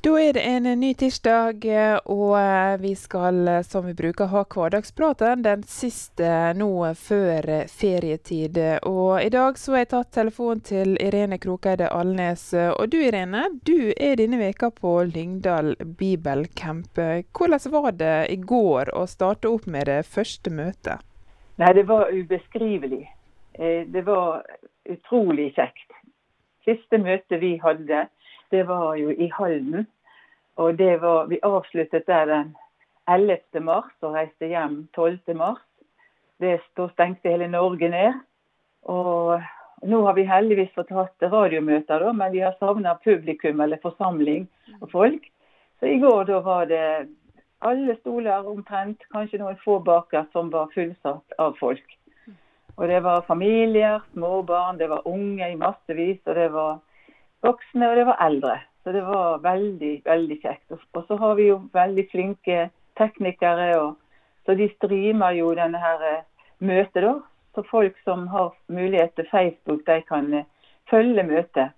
Da det en ny tirsdag, og vi skal, som vi bruker, ha hverdagspraten den siste nå før ferietid. Og i dag så har jeg tatt telefon til Irene Krokeide Alnes. Og du Irene, du denne veka på Lyngdal Bibelcamp. Hvordan var det i går å starte opp med det første møtet? Nei, det var ubeskrivelig. Det var utrolig kjekt. Siste møte vi hadde, det var jo i Halden, og vi avsluttet der den 11. mars og reiste hjem 12. mars. Da stengte hele Norge ned, og nå har vi heldigvis fått hatt radiomøter, men vi har savnet publikum eller forsamling og folk. Så i går da var det alle stoler omtrent, kanskje noen få baker som var fullsatt av folk. Og det var familier, småbarn, det var unge i massevis, og det var voksne, og det var eldre. Så det var veldig, veldig kjekt. Og så har vi jo veldig flinke teknikere, så de streamer jo denne her møtet da. Så folk som har mulighet til Facebook, de kan følge møtet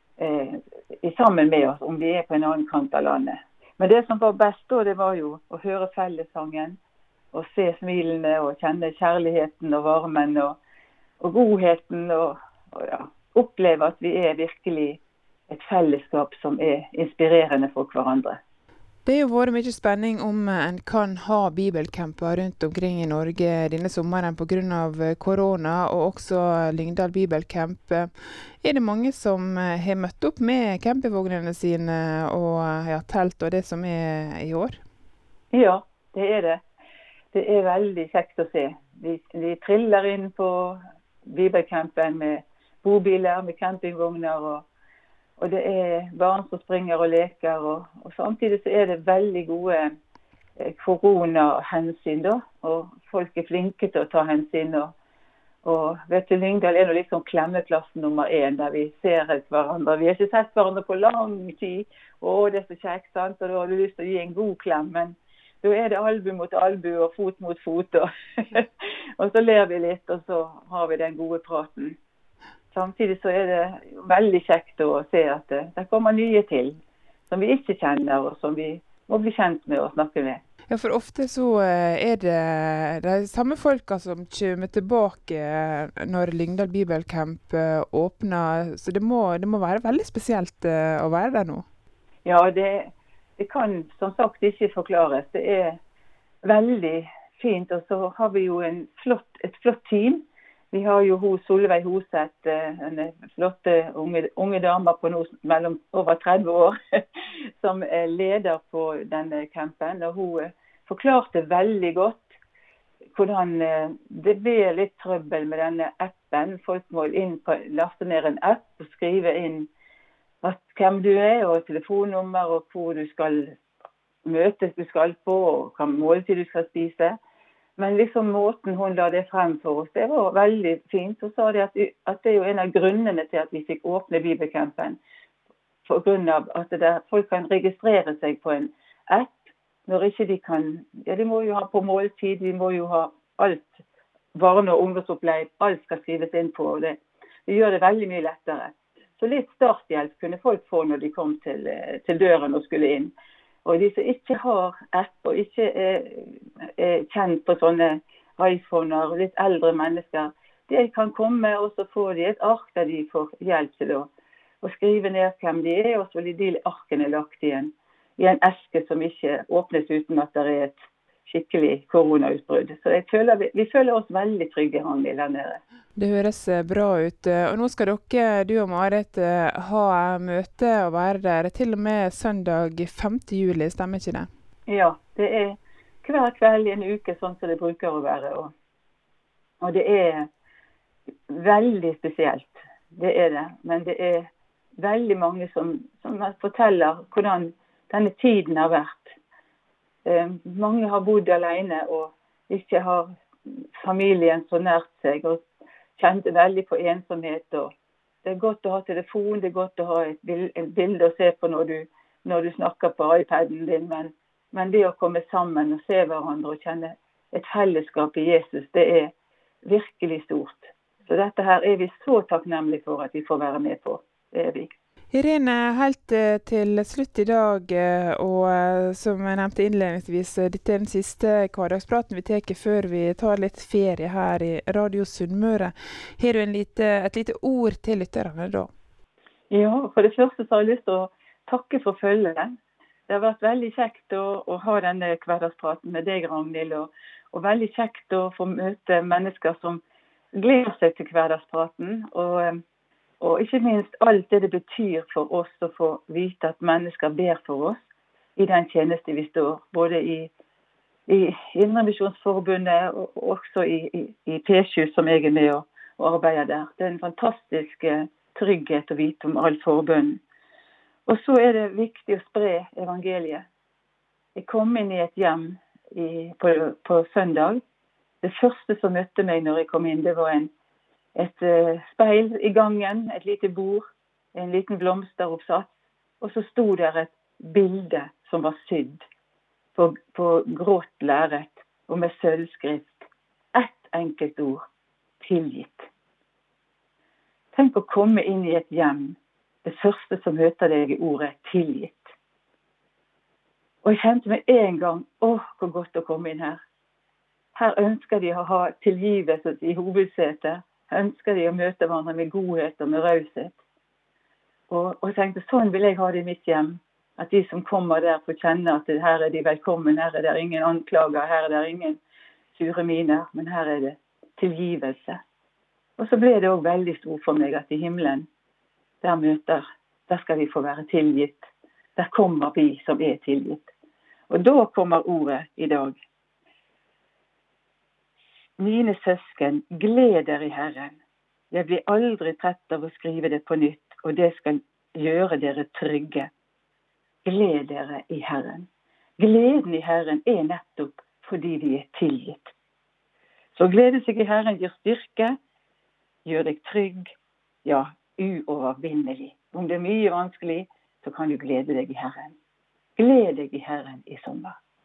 sammen med oss, om vi på en annen kant av landet. Men det som var best da, det var jo å høre fellessangen, og se smilene, og kjenne kjærligheten og varmen, og godheten, og ja, oppleve at vi virkelig et fellesskap som inspirerende for hverandre. Det har jo vært mye spenning om en kan ha bibelcamper rundt omkring i Norge denne sommeren på grunn av korona, og også Lyngdal Bibelcamp. Det mange som har møtt opp med campingvognene sine og telt og det som i år? Ja, det det. Det veldig kjekt å se. De triller inn på bibelcampen med bobiler, med campingvogner, og det barn som springer og leker, og samtidig så det veldig gode koronahensyn da, og folk flinke til å ta hensyn, og vet du, Lyngdal nå liksom klemmeplassen nummer 1, der vi ser hverandre. Vi har ikke sett hverandre på lang tid, og det så kjekt, sant? Og da har du lyst til å gi en god klem, men da det albu mot albu og fot mot fot, og så ler vi litt, og så har vi den gode praten. Samtidig så det veldig kjekt å se at det kommer nye til, som vi ikke kjenner, og som vi må bli kjent med og snakke med. Ja, for ofte så det de samme folka som kommer tilbake når Lyngdal Bibelcamp åpner, så det må være veldig spesielt å være der nå. Ja, det kan som sagt ikke forklares. Det veldig fint, og så har vi jo et flott team. Vi har jo Solveig Hoseth, en flotte unge dame på mellom over 30 år, som leder på denne campen, og hun forklarte veldig godt hvordan det litt trøbbel med denne appen. Folk må laste ned en app og skrive inn hvem du og telefonnummer, og hvor du skal møtes du skal på, og hva måltid du skal spise. Men liksom måten hun la det frem for oss, det var veldig fint. Så sa de at det jo en av grunnene til at vi fikk åpne bibelcampen, for grunn av at folk kan registrere seg på en app, når ikke de kan, de må jo ha på måltid, de må jo ha alt, barne- og ungdomsopplegg, alt skal skrives inn på, og det gjør det veldig mye lettere. Så litt starthjelp kunne folk få når de kom til døren og skulle inn. Og de som ikke har app og ikke kjent på sånne iPhoner og litt eldre mennesker, de kan komme, og så får de et ark der de får hjelp til å skrive ned hvem de og så blir de arkene lagt i en eske som ikke åpnes uten at det et skikkelig koronautbrudd. Så vi føler oss veldig trygge der nede. Det høres bra ut. Og nå skal dere, du og Marit, ha møte og være der til og med søndag 5. juli, stemmer ikke det? Ja, det hver kveld i en uke sånn som det bruker å være. Og det veldig spesielt, det det. Men det veldig mange som forteller hvordan denne tiden har vært. Mange har bodd alene og ikke har familien så nært seg, og kjente veldig på ensomhet. Og det godt å ha telefon, det godt å ha et bilde å se på når du snakker på iPaden din, men det å komme sammen og se hverandre og kjenne et fellesskap i Jesus, det virkelig stort. Så dette her vi så takknemlige for at vi får være med på. Det vi. Irene, helt til slutt I dag, og som jeg nevnte innledningsvis, dette den siste hverdagspraten vi tar før vi tar litt ferie her I Radio Sunnmøre. Har du et lite ord til lytterne da? Ja, for det første så har jeg lyst til å takke for følget. Det har vært veldig kjekt å ha denne hverdagspraten med deg, Ragnhild, og veldig kjekt å få møte mennesker som gleder seg til hverdagspraten, og ikke minst alt det betyr for oss å få vite at mennesker ber for oss I den tjeneste vi står, både I Indremisjonsforbundet og også I P7 som jeg med og arbeider der. Det en fantastisk trygghet å vite om all forbønnen. Og så det viktig å spre evangeliet. Jeg kom inn I et hjem på søndag. Det første som møtte meg når jeg kom inn, det var et speil I gangen, et lite bord, en liten blomsteroppsats, og så stod der et bilde som var sydd på grått lerret og med sølvskrift. Ett enkelt ord, tilgitt. Tenk å komme inn I et hjem, det første som møter deg ordet tilgitt. Og jeg kjente med en gang, hvor godt å komme inn her. Her ønsker de å ha tilgivelse I hovedsetet. Ønsker de å møte hverandre med godhet og med raushet. Og jeg tenkte, sånn vil jeg ha det I mitt hjem. At de som kommer der får kjenne at her de velkommen, her det ingen anklager, her det ingen sure miner, men her det tilgivelse. Og så ble det også veldig stort for meg at I himmelen, der skal vi få være tilgitt. Der kommer vi som tilgitt. Og da kommer ordet I dag. Mine søsken, gled dere I Herren. Jeg blir aldri trett av å skrive det på nytt, og det skal gjøre dere trygge. Gled dere I Herren. Gleden I Herren nettopp fordi vi tilgitt. Så glede seg I Herren gir styrke, gjør deg trygg, ja, uovervinnelig. Om det mye vanskelig, så kan du glede deg I Herren. Gled deg I Herren I sommer.